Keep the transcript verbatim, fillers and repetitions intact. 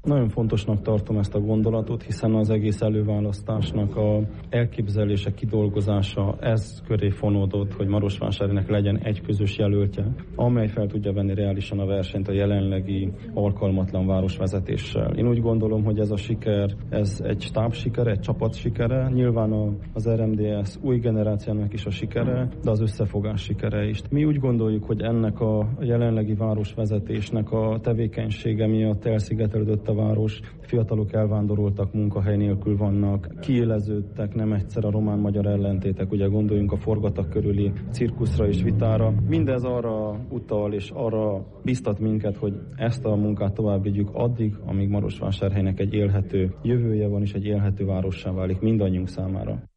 Nagyon fontosnak tartom ezt a gondolatot, hiszen az egész előválasztásnak a elképzelése, kidolgozása ez köré fonódott, hogy Marosvásárhelynek legyen egy közös jelöltje, amely fel tudja venni reálisan a versenyt a jelenlegi alkalmatlan városvezetéssel. Én úgy gondolom, hogy ez a siker, ez egy stáb sikere, egy csapat sikere, nyilván az er em dé es új generációnak is a sikere, de az összefogás sikere is. Mi úgy gondoljuk, hogy ennek a jelenlegi városvezetésnek a tevékenysége miatt elszigetelődött a város, fiatalok elvándoroltak, munkahely nélkül vannak, kiéleződtek nem egyszer a román-magyar ellentétek, ugye gondoljunk a Forgatak körüli cirkuszra és vitára. Mindez arra utal és arra biztat minket, hogy ezt a munkát tovább vigyük addig, amíg Marosvásárhelynek egy élhető jövője van és egy élhető várossá válik mindannyiunk számára.